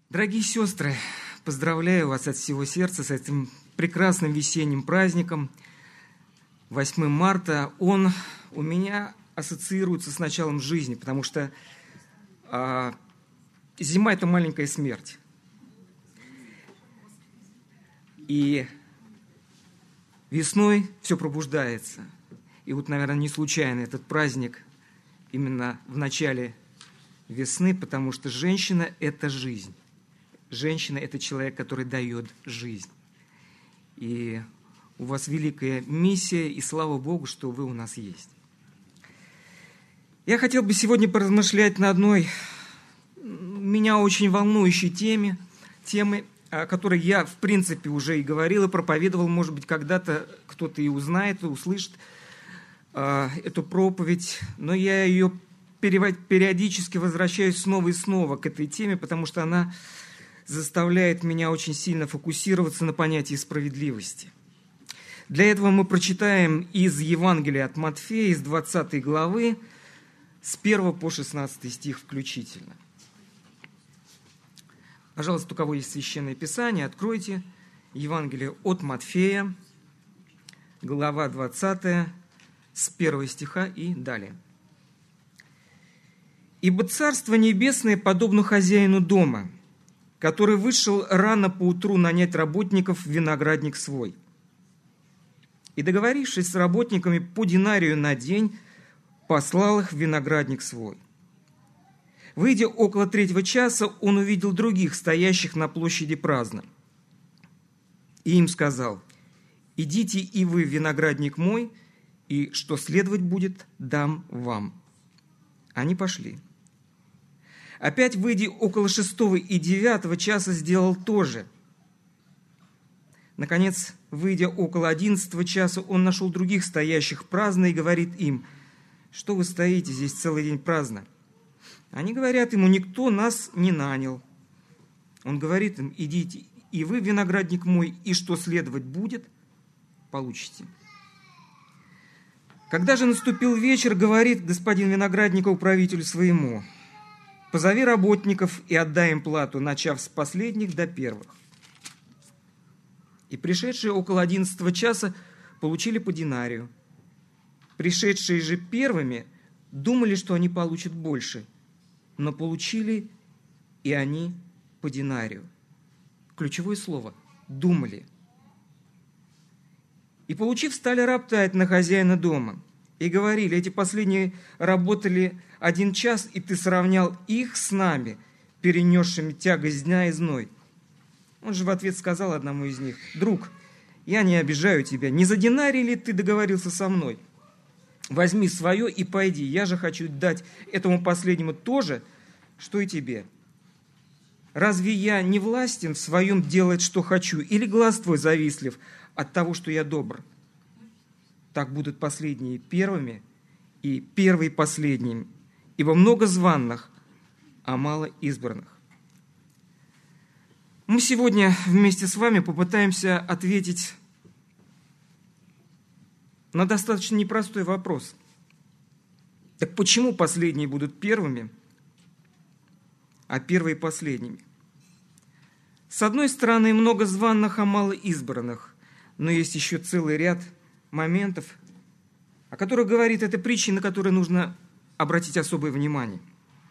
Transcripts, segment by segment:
Дорогие сестры, поздравляю вас от всего сердца с этим прекрасным весенним праздником. 8 марта, он у меня ассоциируется с началом жизни, потому что зима – это маленькая смерть. И весной все пробуждается. И вот, наверное, не случайно этот праздник именно в начале весны, потому что женщина – это жизнь. Женщина – это человек, который дает жизнь. И у вас великая миссия, и слава Богу, что вы у нас есть. Я хотел бы сегодня поразмышлять на одной меня очень волнующей темы, о которой я, в принципе, уже и говорил, и проповедовал. Может быть, когда-то кто-то и узнает, и услышит эту проповедь, но я ее периодически возвращаюсь снова и снова к этой теме, потому что она заставляет меня очень сильно фокусироваться на понятии справедливости. Для этого мы прочитаем из Евангелия от Матфея, из 20 главы, с 1 по 16 стих включительно. Пожалуйста, у кого есть Священное Писание, откройте Евангелие от Матфея, глава 20, с 1 стиха и далее. «Ибо Царство Небесное подобно хозяину дома, который вышел рано поутру нанять работников в виноградник свой. И, договорившись с работниками по динарию на день, послал их в виноградник свой. Выйдя около 3 часа, он увидел других, стоящих на площади праздно. И им сказал: идите и вы в виноградник мой, и что следовать будет, дам вам. Они пошли. Опять, выйдя около 6 и 9 часа, сделал то же. Наконец, выйдя около 11 часа, он нашел других стоящих праздно и говорит им: что вы стоите здесь целый день праздно? Они говорят ему: никто нас не нанял. Он говорит им: идите и вы в виноградник мой, и что следовать будет, получите. Когда же наступил вечер, говорит господин виноградника управителю своему: позови работников и отдай им плату, начав с последних до первых. И пришедшие около 11 часа получили по динарию. Пришедшие же первыми думали, что они получат больше, но получили и они по динарию. Ключевое слово – думали. И, получив, стали роптать на хозяина дома. И говорили: эти последние работали 1 час, и ты сравнял их с нами, перенесшими тягость дня и зной. Он же в ответ сказал одному из них: друг, я не обижаю тебя, не за динарий ли ты договорился со мной? Возьми свое и пойди, я же хочу дать этому последнему то же, что и тебе. Разве я не властен в своем делать, что хочу, или глаз твой завистлив от того, что я добр? Так будут последние первыми, и первые последними, ибо много званных, а мало избранных». Мы сегодня вместе с вами попытаемся ответить на достаточно непростой вопрос. Так почему последние будут первыми, а первые последними? С одной стороны, много званных, а мало избранных, но есть еще целый ряд моментов, о которых говорит эта притча, на которые нужно обратить особое внимание.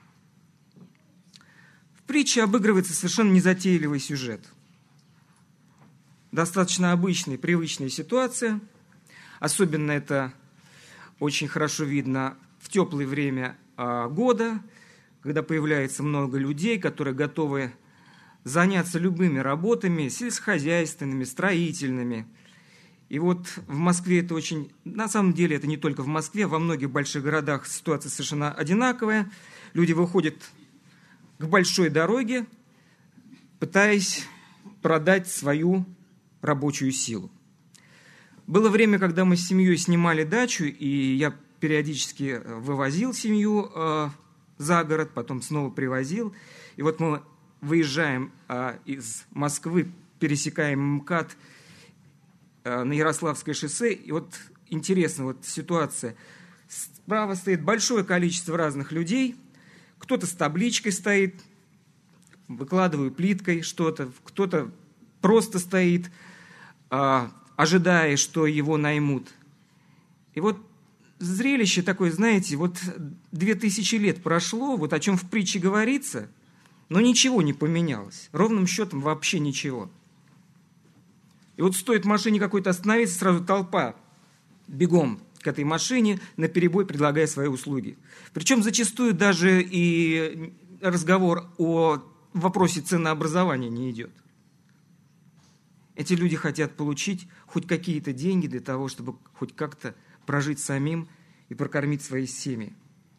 В притче обыгрывается совершенно незатейливый сюжет. Достаточно обычная, привычная ситуация. Особенно это очень хорошо видно в теплое время года, когда появляется много людей, которые готовы заняться любыми работами, сельскохозяйственными, строительными. И вот в Москве это очень... На самом деле это не только в Москве, во многих больших городах ситуация совершенно одинаковая. Люди выходят к большой дороге, пытаясь продать свою рабочую силу. Было время, когда мы с семьей снимали дачу, и я периодически вывозил семью за город, потом снова привозил. И вот мы выезжаем из Москвы, пересекаем МКАД на Ярославское шоссе, и вот интересна вот ситуация. Справа стоит большое количество разных людей, кто-то с табличкой стоит, выкладываю плиткой что-то, кто-то просто стоит, ожидая, что его наймут. И вот зрелище такое, знаете, вот 2000 лет прошло, вот о чем в притче говорится, но ничего не поменялось. Ровным счетом вообще ничего. И вот стоит машине какой-то остановиться, сразу толпа бегом к этой машине, наперебой предлагая свои услуги. Причем зачастую даже и разговор о вопросе ценообразования не идет. Эти люди хотят получить хоть какие-то деньги для того, чтобы хоть как-то прожить самим и прокормить свои семьи.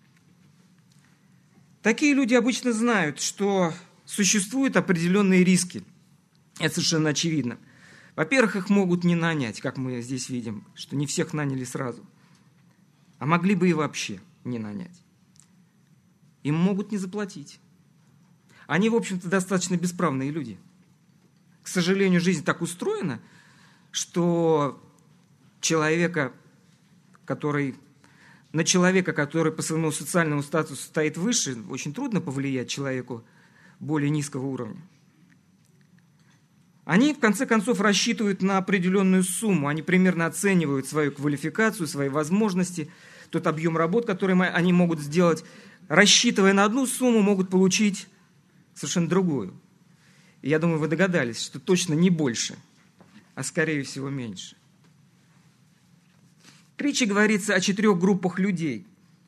Такие люди обычно знают, что существуют определенные риски. Это совершенно очевидно. Во-первых, их могут не нанять, как мы здесь видим, что не всех наняли сразу. А могли бы и вообще не нанять. Им могут не заплатить. Они, в общем-то, достаточно бесправные люди. К сожалению, жизнь так устроена, что на человека, который по своему социальному статусу стоит выше, очень трудно повлиять человеку более низкого уровня. Они, в конце концов, рассчитывают на определенную сумму, они примерно оценивают свою квалификацию, свои возможности, тот объем работ, который они могут сделать, рассчитывая на одну сумму, могут получить совершенно другую. И я думаю, вы догадались, что точно не больше, а скорее всего меньше. В притче говорится о 4 группах людей.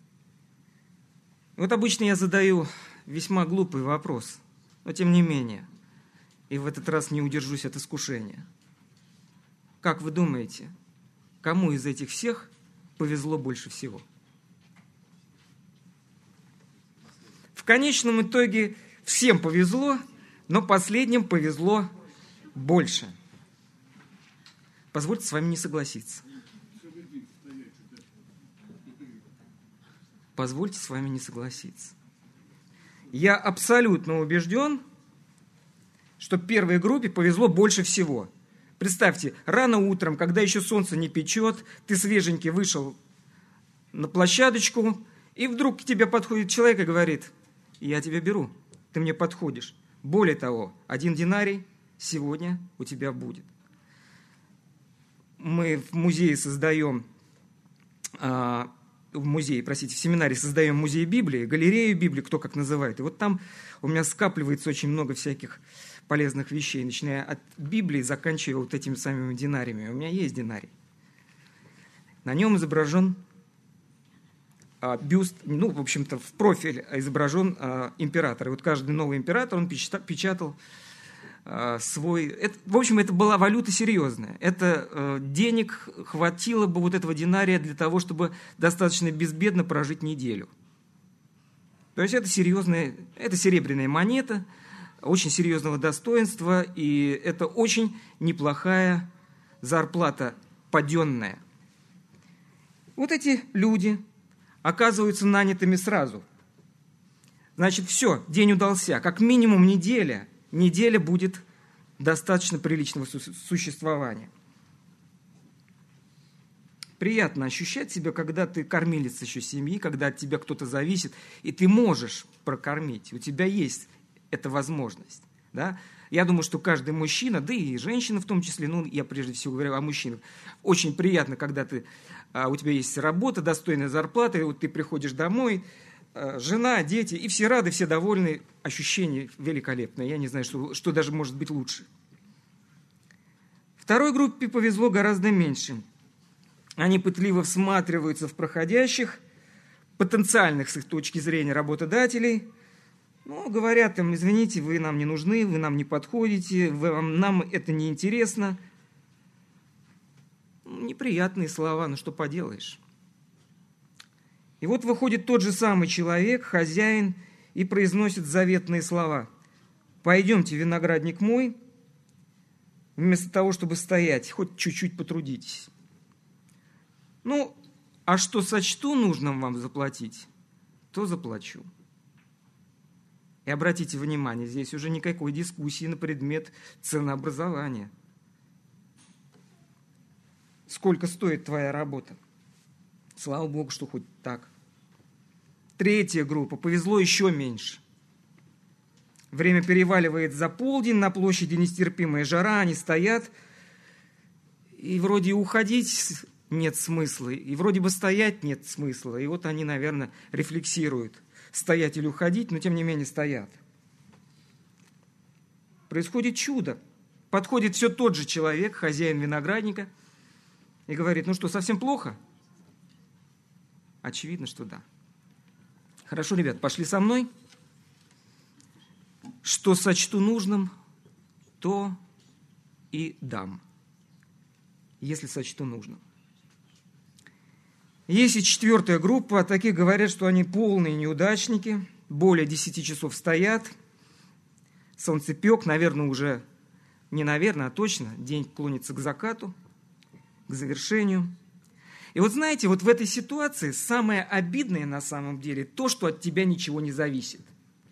Вот обычно я задаю весьма глупый вопрос, но тем не менее, и в этот раз не удержусь от искушения. Как вы думаете, кому из этих всех повезло больше всего? В конечном итоге всем повезло, но последним повезло больше. Позвольте с вами не согласиться. Позвольте с вами не согласиться. Я абсолютно убежден, что первой группе повезло больше всего. Представьте, рано утром, когда еще солнце не печет, ты свеженький вышел на площадочку, и вдруг к тебе подходит человек и говорит: я тебя беру, ты мне подходишь. Более того, 1 динарий сегодня у тебя будет. Мы в семинаре создаем музей Библии, галерею Библии, кто как называет. И вот там у меня скапливается очень много всяких полезных вещей, начиная от Библии, заканчивая вот этими самыми динариями. У меня есть динарий. На нем изображен бюст, в общем-то, в профиль изображен император. И вот каждый новый император, он печатал свой... в общем, это была валюта серьезная. Денег хватило бы вот этого динария для того, чтобы достаточно безбедно прожить неделю. То есть это серебряная монета, очень серьезного достоинства, и это очень неплохая зарплата паденная. Вот эти люди оказываются нанятыми сразу. Значит, все, день удался. Как минимум неделя будет достаточно приличного существования. Приятно ощущать себя, когда ты кормилец еще семьи, когда от тебя кто-то зависит, и ты можешь прокормить. У тебя есть эта возможность. Да? Я думаю, что каждый мужчина, да и женщина в том числе, я прежде всего говорю о мужчинах, очень приятно, когда у тебя есть работа, достойная зарплата, и вот ты приходишь домой, жена, дети, и все рады, все довольны, ощущение великолепное. Я не знаю, что даже может быть лучше. Второй группе повезло гораздо меньше. Они пытливо всматриваются в проходящих, потенциальных с их точки зрения работодателей. Говорят им: извините, вы нам не нужны, вы нам не подходите, нам это не интересно. Неприятные слова, что поделаешь. И вот выходит тот же самый человек, хозяин, и произносит заветные слова: пойдемте, виноградник мой, вместо того, чтобы стоять, хоть чуть-чуть потрудитесь. А что сочту нужным вам заплатить, то заплачу. И обратите внимание, здесь уже никакой дискуссии на предмет ценообразования. Сколько стоит твоя работа? Слава Богу, что хоть так. Третья группа. Повезло еще меньше. Время переваливает за полдень, на площади нестерпимая жара, они стоят, и вроде уходить нет смысла, и вроде бы стоять нет смысла. И вот они, наверное, рефлексируют, стоять или уходить, но тем не менее стоят. Происходит чудо. Подходит все тот же человек, хозяин виноградника, и говорит: ну что, совсем плохо? Очевидно, что да. Хорошо, ребят, пошли со мной. Что сочту нужным, то и дам, если сочту нужным. Есть и четвертая группа, таких говорят, что они полные неудачники, более 10 часов стоят, солнцепек, наверное, уже, не наверное, а точно, день клонится к закату, к завершению. И вот знаете, вот в этой ситуации самое обидное на самом деле то, что от тебя ничего не зависит.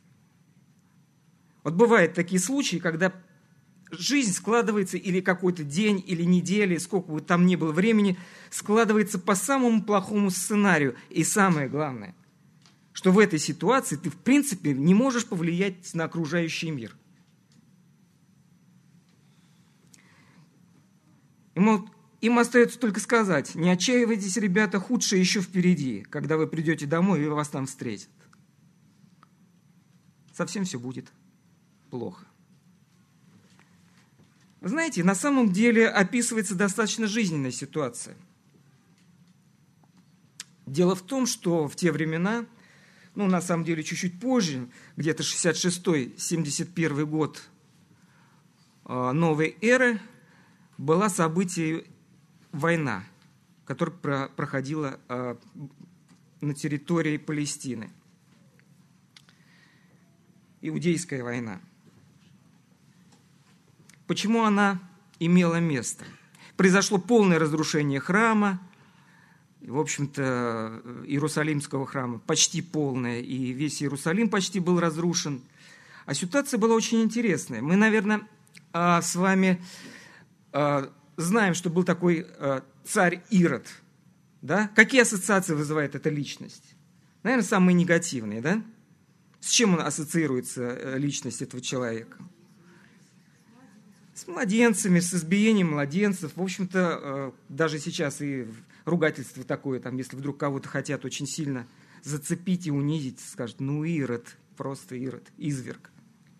Вот бывают такие случаи, когда жизнь складывается, или какой-то день, или неделя, сколько бы там ни было времени, складывается по самому плохому сценарию. И самое главное, что в этой ситуации ты, в принципе, не можешь повлиять на окружающий мир. Им остается только сказать: не отчаивайтесь, ребята, худшее еще впереди, когда вы придете домой, и вас там встретят. Совсем все будет плохо. Вы знаете, на самом деле описывается достаточно жизненная ситуация. Дело в том, что в те времена, на самом деле чуть-чуть позже, где-то 66-71 год новой эры, была событие война, которая проходила на территории Палестины. Иудейская война. Почему она имела место? Произошло полное разрушение храма, в общем-то, Иерусалимского храма, почти полное, и весь Иерусалим почти был разрушен. А ситуация была очень интересная. Мы, наверное, с вами знаем, что был такой царь Ирод. Да? Какие ассоциации вызывает эта личность? Наверное, самые негативные, да? С чем он ассоциируется, личность этого человека? С младенцами, с избиением младенцев. В общем-то, даже сейчас и ругательство такое, там, если вдруг кого-то хотят очень сильно зацепить и унизить, скажут: ну, Ирод, просто Ирод, изверг.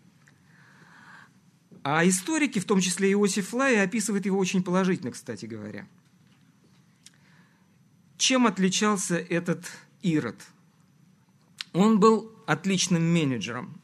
А историки, в том числе Иосиф Флай, описывают его очень положительно, кстати говоря. Чем отличался этот Ирод? Он был отличным менеджером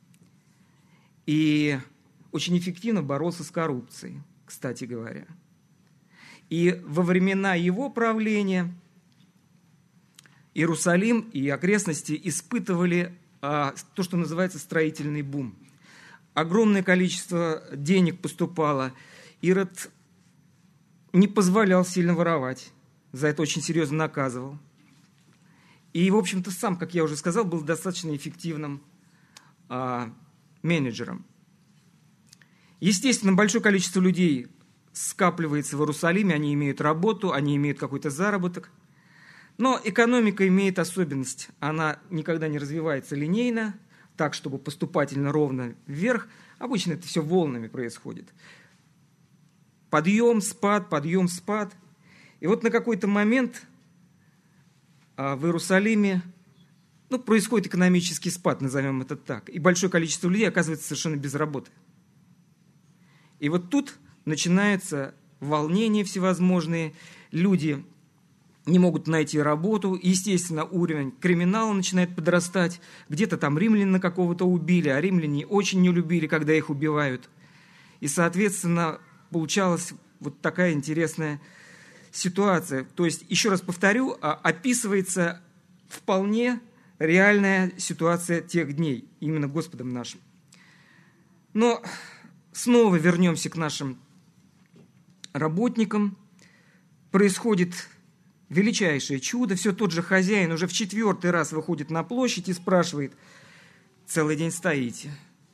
и очень эффективно боролся с коррупцией, кстати говоря. И во времена его правления Иерусалим и окрестности испытывали то, что называется строительный бум. Огромное количество денег поступало. Ирод не позволял сильно воровать, за это очень серьезно наказывал. И, в общем-то, сам, как я уже сказал, был достаточно эффективным менеджером. Естественно, большое количество людей скапливается в Иерусалиме, они имеют работу, они имеют какой-то заработок. Но экономика имеет особенность. Она никогда не развивается линейно, так, чтобы поступательно ровно вверх. Обычно это все волнами происходит. Подъем, спад, подъем, спад. И вот на какой-то момент в Иерусалиме происходит экономический спад, назовем это так. И большое количество людей оказывается совершенно без работы. И вот тут начинаются волнения всевозможные, люди не могут найти работу, естественно, уровень криминала начинает подрастать, где-то там римлян какого-то убили, а римляне очень не любили, когда их убивают. И, соответственно, получалась вот такая интересная ситуация. То есть, еще раз повторю, описывается вполне реальная ситуация тех дней, именно Господом нашим. Но снова вернемся к нашим работникам. Происходит величайшее чудо. Все тот же хозяин уже в 4-й раз выходит на площадь и спрашивает: целый день стоите?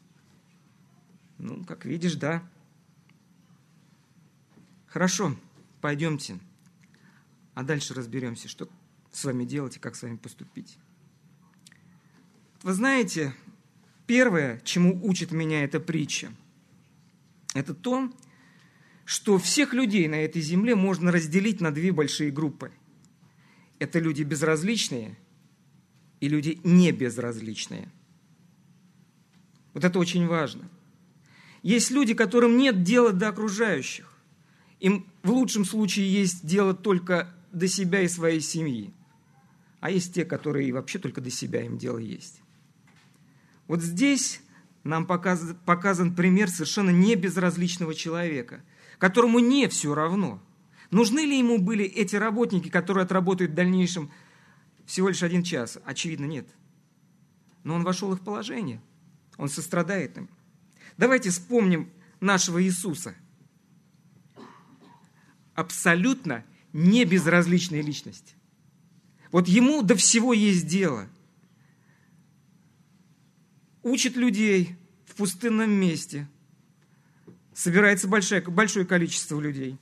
Как видишь, да. Хорошо, пойдемте. А дальше разберемся, что с вами делать и как с вами поступить. Вы знаете, Первое, чему учит меня эта притча, это то, что всех людей на этой земле можно разделить на две большие группы. Это люди безразличные и люди не безразличные. Вот это очень важно. Есть люди, которым нет дела до окружающих. Им в лучшем случае есть дело только до себя и своей семьи. А есть те, которые вообще только до себя им дело есть. Вот здесь нам показан пример совершенно не безразличного человека, которому не все равно. Нужны ли ему были эти работники, которые отработают в дальнейшем всего лишь 1 час? Очевидно, нет. Но он вошел в их положение. Он сострадает им. Давайте вспомним нашего Иисуса. Абсолютно не безразличная личность. Вот ему до всего есть дело. Учит людей в пустынном месте. Собирается большое количество людей.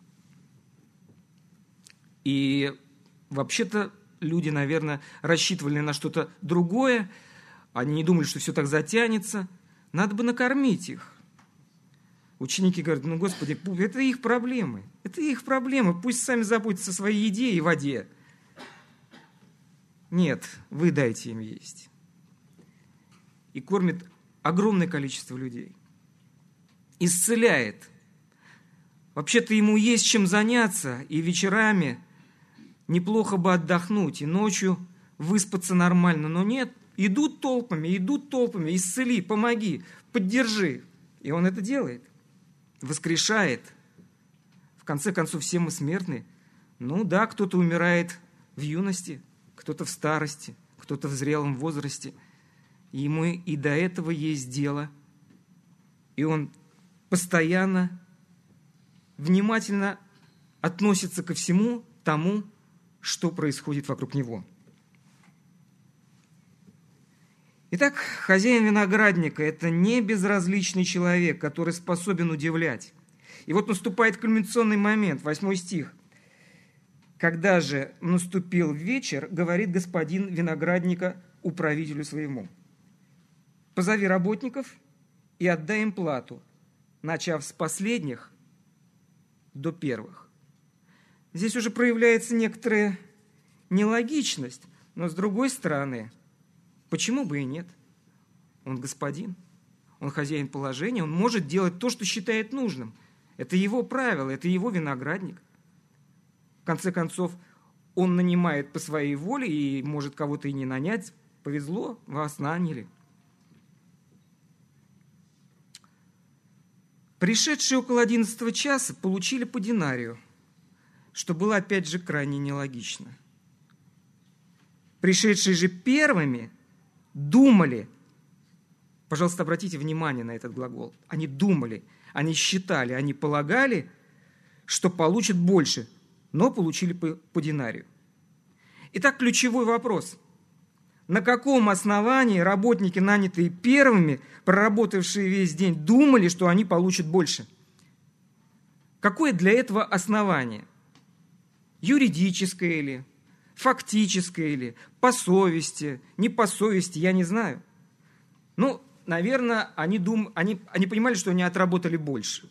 И вообще-то люди, наверное, рассчитывали на что-то другое. Они не думали, что все так затянется. Надо бы накормить их. Ученики говорят: ну, Господи, это их проблемы. Это их проблемы. Пусть сами заботятся о своей еде и воде. Нет, вы дайте им есть. И кормит огромное количество людей. Исцеляет. Вообще-то ему есть чем заняться, и вечерами неплохо бы отдохнуть, и ночью выспаться нормально. Но нет, идут толпами, исцели, помоги, поддержи. И он это делает. Воскрешает. В конце концов, все мы смертны. Ну да, кто-то умирает в юности, кто-то в старости, кто-то в зрелом возрасте. Ему и до этого есть дело. И он постоянно, внимательно относится ко всему тому, что происходит вокруг него. Итак, хозяин виноградника – это не безразличный человек, который способен удивлять. И вот наступает кульминационный момент, 8 стих. «Когда же наступил вечер, говорит господин виноградника управителю своему: позови работников и отдай им плату, начав с последних до первых». Здесь уже проявляется некоторая нелогичность, но с другой стороны, почему бы и нет? Он господин, он хозяин положения, он может делать то, что считает нужным. Это его правило, это его виноградник. В конце концов, он нанимает по своей воле и может кого-то и не нанять. Повезло, вас наняли. Пришедшие около 11 часа получили по динарию, что было опять же крайне нелогично. Пришедшие же первыми думали, пожалуйста, обратите внимание на этот глагол, они думали, они считали, они полагали, что получат больше, но получили по динарию. Итак, ключевой вопрос. На каком основании работники, нанятые первыми, проработавшие весь день, думали, что они получат больше? Какое для этого основание? Юридическое ли? Фактическое ли? По совести? Не по совести? Я не знаю. Ну, наверное, они понимали, что они отработали больше.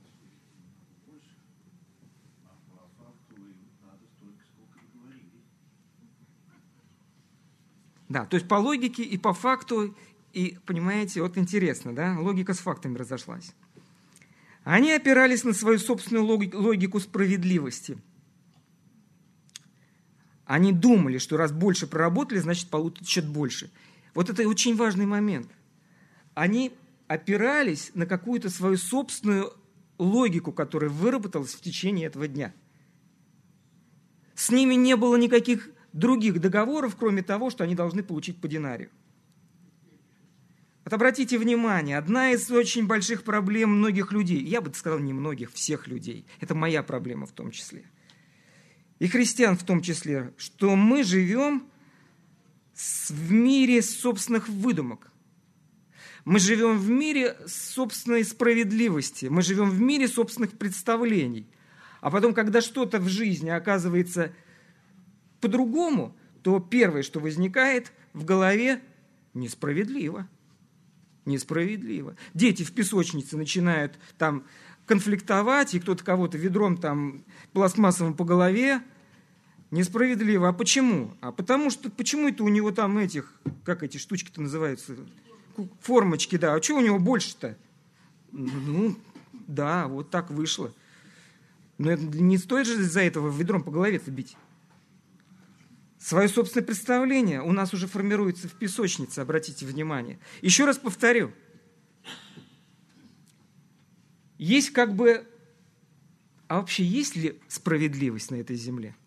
Да, то есть по логике и по факту, и, понимаете, вот интересно, да, логика с фактами разошлась. Они опирались на свою собственную логику справедливости. Они думали, что раз больше проработали, значит, получат больше. Вот это очень важный момент. Они опирались на какую-то свою собственную логику, которая выработалась в течение этого дня. С ними не было никаких других договоров, кроме того, что они должны получить по динарию. Вот обратите внимание, одна из очень больших проблем многих людей, я бы сказал не многих, всех людей, это моя проблема в том числе, и христиан в том числе, что мы живем в мире собственных выдумок. Мы живем в мире собственной справедливости, мы живем в мире собственных представлений. А потом, когда что-то в жизни оказывается по-другому, то первое, что возникает в голове, несправедливо. Несправедливо. Дети в песочнице начинают там конфликтовать, и кто-то кого-то ведром там пластмассовым по голове. Несправедливо. А почему? А потому что, почему это у него там как эти штучки-то называются? Формочки, да. А что у него больше-то? Ну, да, вот так вышло. Но это не стоит же из-за этого ведром по голове-то бить. Свое собственное представление у нас уже формируется в песочнице, обратите внимание. Еще раз повторю. Есть а вообще есть ли справедливость на этой земле?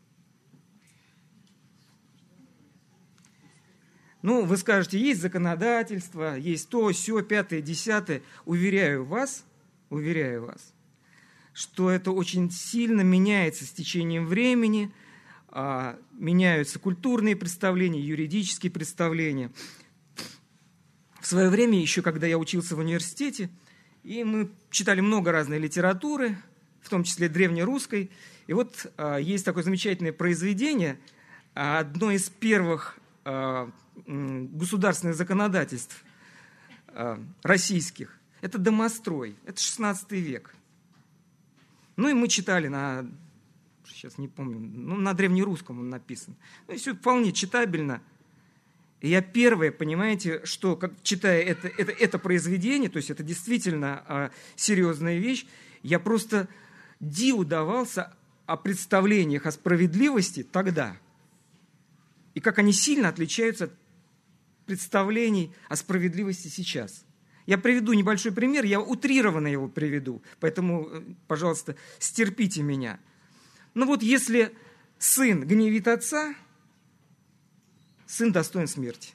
Ну, вы скажете, есть законодательство, есть то, сё, пятое, десятое. Уверяю вас, что это очень сильно меняется с течением времени, меняются культурные представления, юридические представления. В свое время, еще когда я учился в университете, и мы читали много разной литературы, в том числе древнерусской, и вот есть такое замечательное произведение, одно из первых государственных законодательств российских. Это «Домострой», это 16 век. Ну и мы читали сейчас не помню, на древнерусском он написан. Ну и все вполне читабельно. И я первое, понимаете, что, читая это произведение, то есть это действительно серьезная вещь, я просто диву давался о представлениях о справедливости тогда. И как они сильно отличаются от представлений о справедливости сейчас. Я приведу небольшой пример, я утрированно его приведу, поэтому, пожалуйста, стерпите меня. Ну вот если сын гневит отца, сын достоин смерти.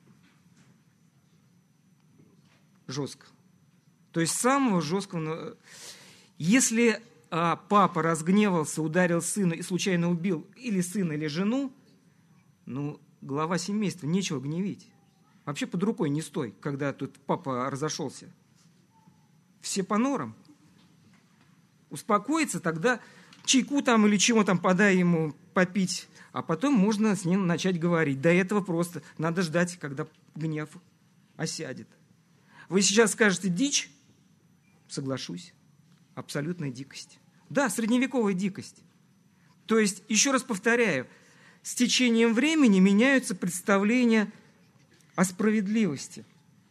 Жестко. То есть самого жесткого. Если папа разгневался, ударил сына и случайно убил или сына, или жену, глава семейства, нечего гневить. Вообще под рукой не стой, когда тут папа разошелся. Все по норам. Успокоиться, тогда чайку там или чего там подай ему попить, а потом можно с ним начать говорить. До этого просто надо ждать, когда гнев осядет. Вы сейчас скажете дичь? Соглашусь. Абсолютная дикость. Да, средневековая дикость. То есть, еще раз повторяю, с течением времени меняются представления о справедливости.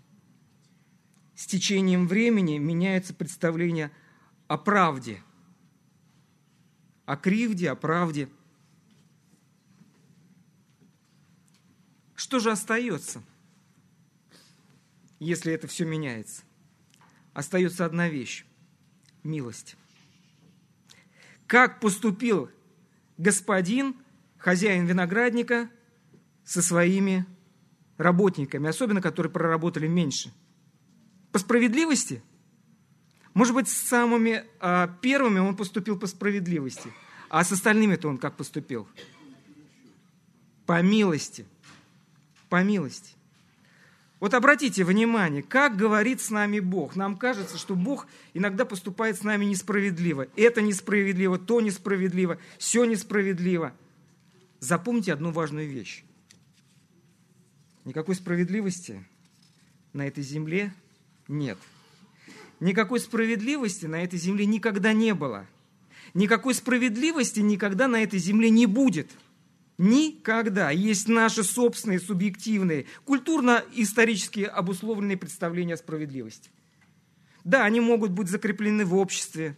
С течением времени меняются представления о правде, о кривде, о правде. Что же остается, если это все меняется? Остается одна вещь – милость. Как поступил господин, хозяин виноградника, со своими работниками, особенно которые проработали меньше? По справедливости? Может быть, с самыми первыми он поступил по справедливости, а с остальными-то он как поступил? По милости. По милости. Вот обратите внимание, как говорит с нами Бог. Нам кажется, что Бог иногда поступает с нами несправедливо. Это несправедливо, то несправедливо, сё несправедливо. Запомните одну важную вещь. Никакой справедливости на этой земле нет. Никакой справедливости на этой земле никогда не было. Никакой справедливости никогда на этой земле не будет. Никогда. Есть наши собственные, субъективные, культурно-исторически обусловленные представления о справедливости. Да, они могут быть закреплены в обществе,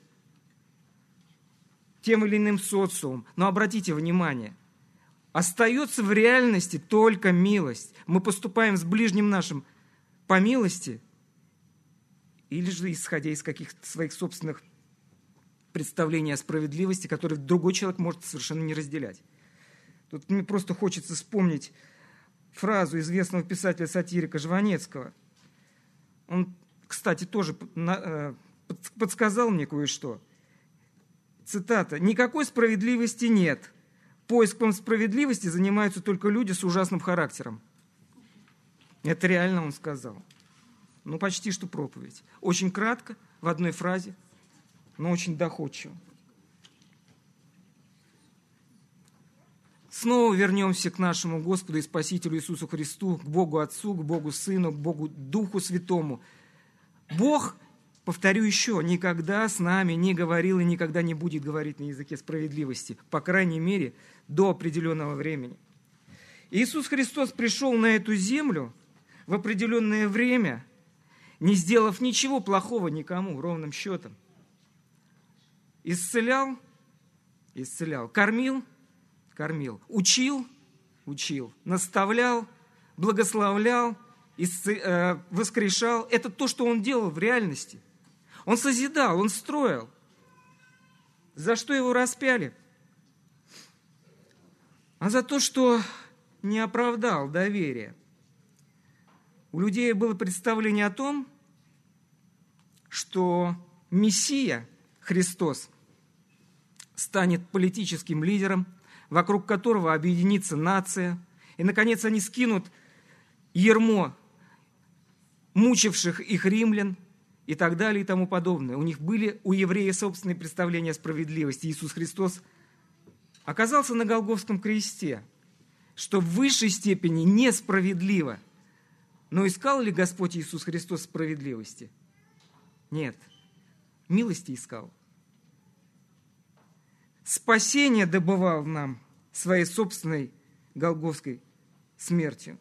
тем или иным социумом, но обратите внимание, остается в реальности только милость. Мы поступаем с ближним нашим по милости или же исходя из каких-то своих собственных представлений о справедливости, которые другой человек может совершенно не разделять. Тут мне просто хочется вспомнить фразу известного писателя-сатирика Жванецкого. Он, кстати, тоже подсказал мне кое-что. Цитата. «Никакой справедливости нет. Поиском справедливости занимаются только люди с ужасным характером». Это реально он сказал. Почти что проповедь. Очень кратко, в одной фразе, но очень доходчиво. снова вернемся к нашему Господу и Спасителю Иисусу Христу, к Богу Отцу, к Богу Сыну, к Богу Духу Святому. Бог, повторю еще, никогда с нами не говорил и никогда не будет говорить на языке справедливости, по крайней мере, до определенного времени. Иисус Христос пришел на эту землю в определенное время, не сделав ничего плохого никому, ровным счетом. Исцелял, кормил, учил, наставлял, благословлял, воскрешал. Это то, что Он делал в реальности. Он созидал, Он строил. За что Его распяли? А за то, что не оправдал доверие. У людей было представление о том, что Мессия, Христос, станет политическим лидером, вокруг которого объединится нация, и, наконец, они скинут ярмо мучивших их римлян и так далее и тому подобное. У евреев собственные представления о справедливости. Иисус Христос оказался на Голгофском кресте, что в высшей степени несправедливо. Но искал ли Господь Иисус Христос справедливости? Нет. Милости искал. Спасение добывал нам своей собственной голгофской смертью.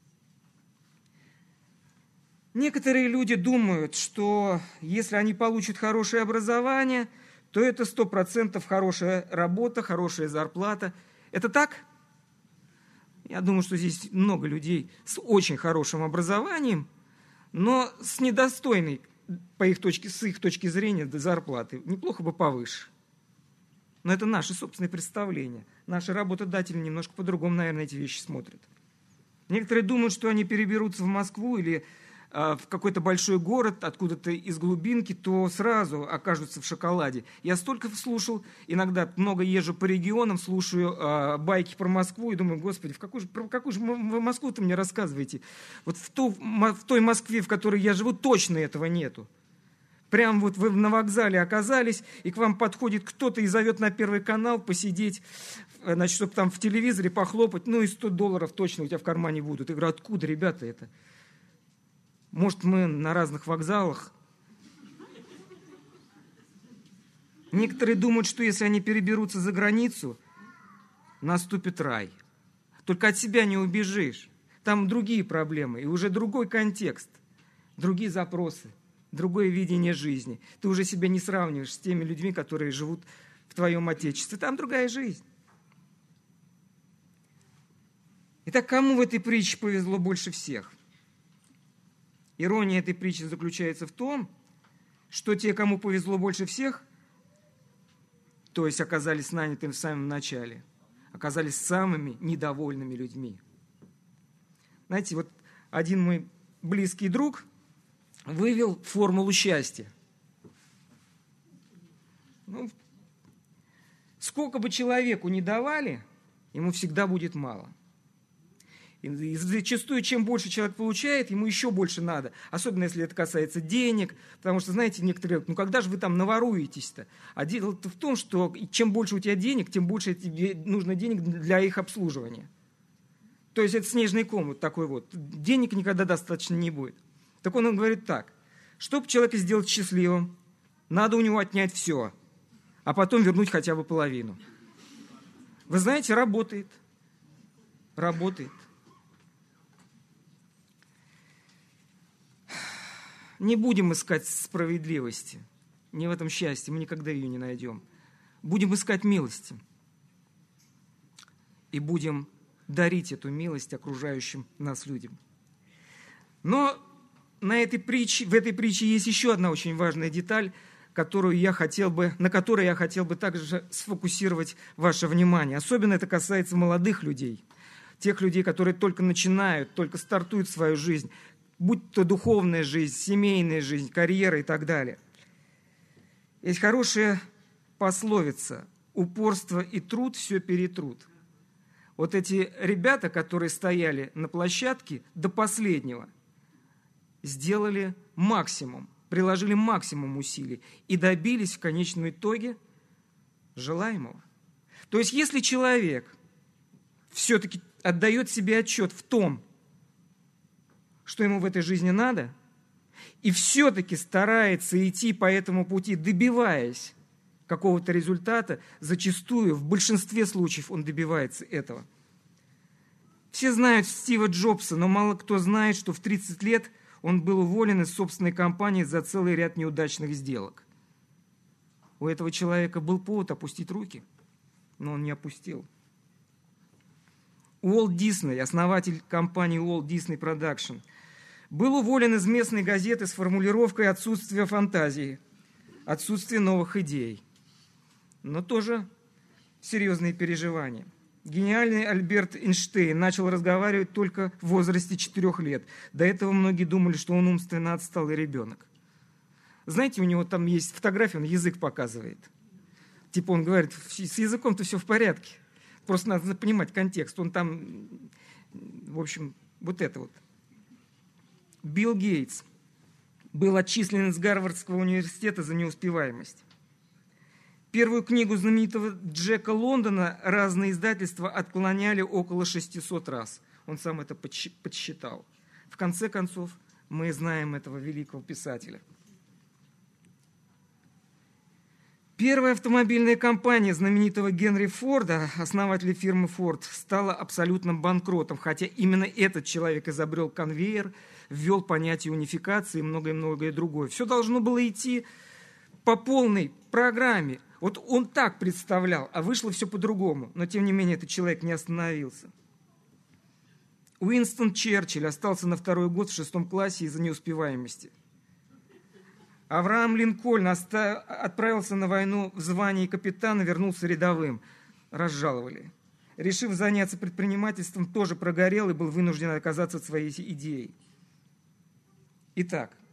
Некоторые люди думают, что если они получат хорошее образование, то это 100% хорошая работа, хорошая зарплата. Это так? Я думаю, что здесь много людей с очень хорошим образованием, но с недостойной, с их точки зрения, зарплаты. Неплохо бы повыше. Но это наши собственные представления. Наши работодатели немножко по-другому, наверное, эти вещи смотрят. Некоторые думают, что они переберутся в Москву или в какой-то большой город, откуда-то из глубинки, то сразу окажутся в шоколаде. Я столько слушал, иногда много езжу по регионам, слушаю байки про Москву и думаю, Господи, про какую же вы Москву-то мне рассказываете? Вот в той Москве, в которой я живу, точно этого нету. Прям вот вы на вокзале оказались, и к вам подходит кто-то и зовет на Первый канал посидеть, значит, чтобы там в телевизоре похлопать, ну и $100 точно у тебя в кармане будут. Я говорю, откуда, ребята, это? Может, мы на разных вокзалах? Некоторые думают, что если они переберутся за границу, наступит рай. Только от себя не убежишь. Там другие проблемы, и уже другой контекст, другие запросы, другое видение жизни. Ты уже себя не сравниваешь с теми людьми, которые живут в твоем Отечестве. Там другая жизнь. Итак, кому в этой притче повезло больше всех? Ирония этой притчи заключается в том, что те, кому повезло больше всех, то есть оказались нанятыми в самом начале, оказались самыми недовольными людьми. Знаете, вот один мой близкий друг вывел формулу счастья. Сколько бы человеку ни давали, ему всегда будет мало. И зачастую, чем больше человек получает, ему еще больше надо. Особенно, если это касается денег. Потому что, знаете, некоторые говорят, когда же вы там наворуетесь-то? А дело-то в том, что чем больше у тебя денег, тем больше тебе нужно денег для их обслуживания. То есть это снежный ком вот такой вот. Денег никогда достаточно не будет. Так он говорит так. Чтобы человека сделать счастливым, надо у него отнять все, а потом вернуть хотя бы половину. Вы знаете, работает. Работает. Не будем искать справедливости, не в этом счастье, мы никогда ее не найдем. Будем искать милости. И будем дарить эту милость окружающим нас людям. Но в этой притче есть еще одна очень важная деталь, на которой я хотел бы также сфокусировать ваше внимание. Особенно это касается молодых людей, тех людей, которые только начинают, только стартуют свою жизнь, будь то духовная жизнь, семейная жизнь, карьера и так далее. Есть хорошая пословица: упорство и труд все перетрут. Вот эти ребята, которые стояли на площадке до последнего, сделали максимум, приложили максимум усилий и добились в конечном итоге желаемого. То есть, если человек все-таки отдает себе отчет в том, что ему в этой жизни надо, и все-таки старается идти по этому пути, добиваясь какого-то результата, зачастую, в большинстве случаев он добивается этого. Все знают Стива Джобса, но мало кто знает, что в 30 лет он был уволен из собственной компании за целый ряд неудачных сделок. У этого человека был повод опустить руки, но он не опустил. Уолт Дисней, основатель компании Walt Disney Production, был уволен из местной газеты с формулировкой «отсутствие фантазии», «отсутствие новых идей». Но тоже серьезные переживания. Гениальный Альберт Эйнштейн начал разговаривать только в возрасте 4 лет. До этого многие думали, что он умственно отсталый ребенок. Знаете, у него там есть фотография, он язык показывает. Типа он говорит, с языком-то все в порядке. Просто надо понимать контекст. Он там, в общем, вот это вот. Билл Гейтс был отчислен из Гарвардского университета за неуспеваемость. Первую книгу знаменитого Джека Лондона разные издательства отклоняли около 600 раз. Он сам это подсчитал. В конце концов, мы знаем этого великого писателя. Первая автомобильная компания знаменитого Генри Форда, основателя фирмы Ford, стала абсолютно банкротом, хотя именно этот человек изобрел конвейер, ввел понятие унификации и многое-многое другое. Все должно было идти по полной программе. Вот он так представлял, а вышло все по-другому. Но, тем не менее, этот человек не остановился. Уинстон Черчилль остался на 2-й год в 6 классе из-за неуспеваемости. Авраам Линкольн отправился на войну в звании капитана, вернулся рядовым. Разжаловали. Решив заняться предпринимательством, тоже прогорел и был вынужден отказаться от своей идеи. Итак,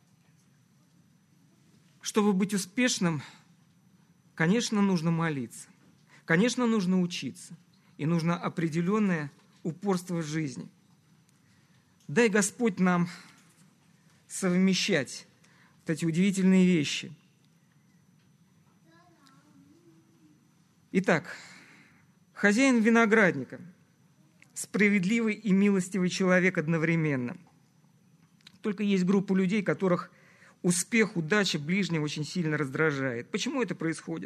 чтобы быть успешным, конечно, нужно молиться, конечно, нужно учиться, и нужно определенное упорство в жизни. Дай Господь нам совмещать вот эти удивительные вещи. Итак, хозяин виноградника, справедливый и милостивый человек одновременно. Только есть группа людей, которых успех, удача ближнего очень сильно раздражает. Почему это происходит?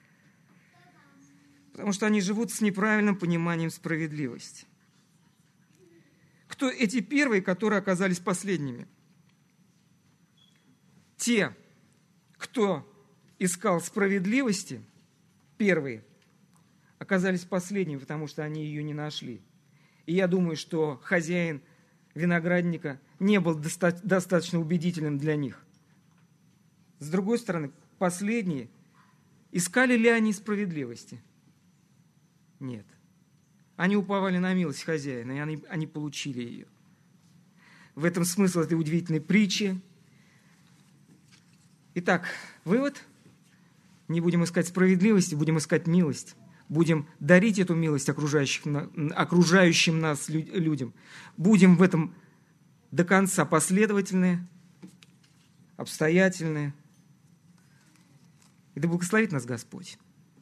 Потому что они живут с неправильным пониманием справедливости. Кто эти первые, которые оказались последними? Те, кто искал справедливости, первые, оказались последними, потому что они ее не нашли. И я думаю, что хозяин виноградника не был достаточно убедительным для них. С другой стороны, последние, искали ли они справедливости? Нет. Они уповали на милость хозяина, и они получили ее. В этом смысл этой удивительной притчи. Итак, вывод. Не будем искать справедливости, будем искать милость. Будем дарить эту милость окружающим нас людям. Будем в этом до конца последовательные, обстоятельные. И да благословит нас Господь.